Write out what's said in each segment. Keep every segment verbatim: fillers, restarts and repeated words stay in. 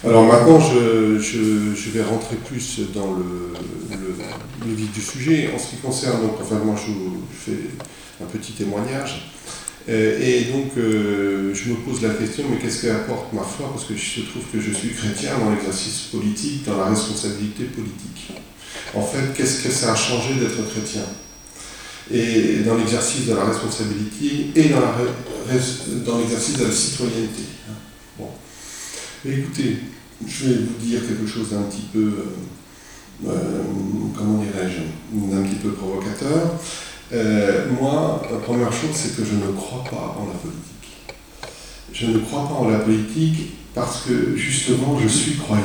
Alors maintenant, je, je, je vais rentrer plus dans le, le, le vif du sujet. En ce qui concerne, donc, enfin moi je, je fais un petit témoignage. Euh, et donc euh, je me pose la question, mais qu'est-ce qu'apporte ma foi? Parce que je trouve que je suis chrétien dans l'exercice politique, dans la responsabilité politique. En fait, qu'est-ce que ça a changé d'être chrétien? Et dans l'exercice de la responsabilité et dans, la, dans l'exercice de la citoyenneté. Bon. Mais écoutez, je vais vous dire quelque chose d'un petit peu, euh, comment dirais-je, d'un petit peu provocateur. Euh, moi, la première chose, c'est que je ne crois pas en la politique. Je ne crois pas en la politique parce que, justement, je suis croyant.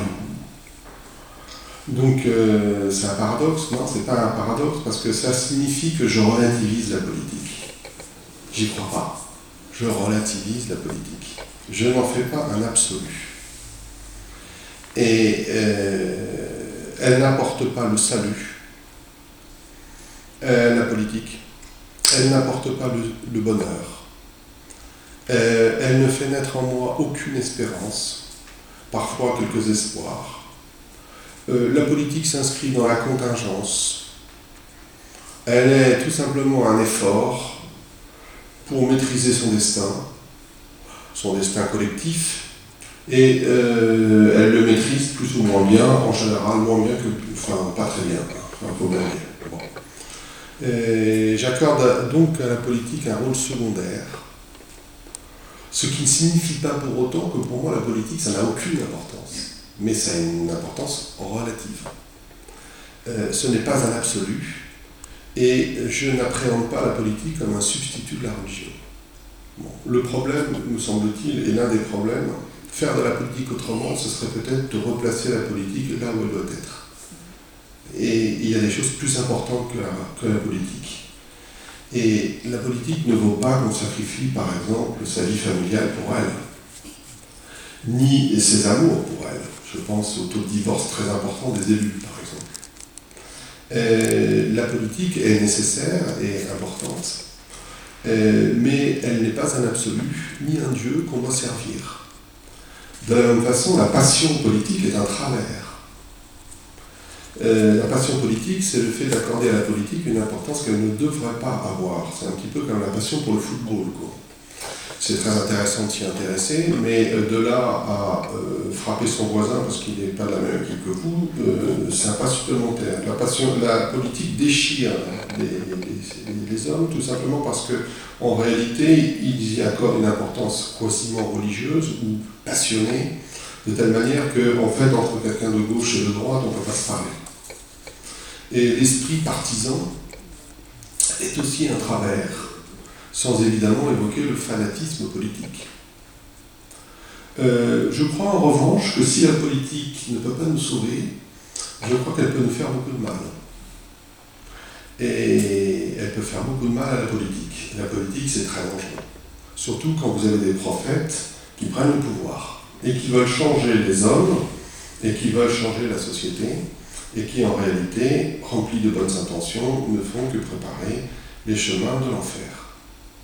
Donc, euh, c'est un paradoxe? Non, c'est pas un paradoxe parce que ça signifie que je relativise la politique. J'y crois pas. Je relativise la politique. Je n'en fais pas un absolu. Et euh, elle n'apporte pas le salut, euh, la politique. Elle n'apporte pas le, le bonheur. Euh, elle ne fait naître en moi aucune espérance, parfois quelques espoirs. Euh, la politique s'inscrit dans la contingence. Elle est tout simplement un effort pour maîtriser son destin, son destin collectif, et euh, elle le maîtrise plus ou moins bien, en général moins bien que, enfin pas très bien, enfin faut bien dire. Bon. J'accorde donc à la politique un rôle secondaire, ce qui ne signifie pas pour autant que pour moi la politique ça n'a aucune importance, mais ça a une importance relative. Euh, ce n'est pas un absolu, et je n'appréhende pas la politique comme un substitut de la religion. Bon. Le problème, me semble-t-il, et l'un des problèmes, faire de la politique autrement, ce serait peut-être de replacer la politique là où elle doit être. Et il y a des choses plus importantes que la, que la politique. Et la politique ne vaut pas qu'on sacrifie, par exemple, sa vie familiale pour elle, ni ses amours pour elle. Je pense au taux de divorce très important des élus, par exemple. Et la politique est nécessaire et importante, mais elle n'est pas un absolu, ni un Dieu qu'on doit servir. De la même façon, la passion politique est un travers. Euh, la passion politique, c'est le fait d'accorder à la politique une importance qu'elle ne devrait pas avoir. C'est un petit peu comme la passion pour le football, quoi. C'est très intéressant de s'y intéresser, mais euh, de là à euh, frapper son voisin parce qu'il n'est pas de la même équipe que vous, euh, c'est un pas supplémentaire. La, passion, la politique déchire les, les, les hommes, tout simplement parce qu'en réalité, ils y accordent une importance quasiment religieuse ou passionnée, de telle manière qu'en en fait, entre quelqu'un de gauche et de droite, on ne peut pas se parler. Et l'esprit partisan est aussi un travers, sans évidemment évoquer le fanatisme politique. Euh, je crois en revanche que si la politique ne peut pas nous sauver, je crois qu'elle peut nous faire beaucoup de mal. Et elle peut faire beaucoup de mal à la politique. La politique, c'est très dangereux. Surtout quand vous avez des prophètes qui prennent le pouvoir et qui veulent changer les hommes et qui veulent changer la société et qui, en réalité, remplis de bonnes intentions, ne font que préparer les chemins de l'enfer.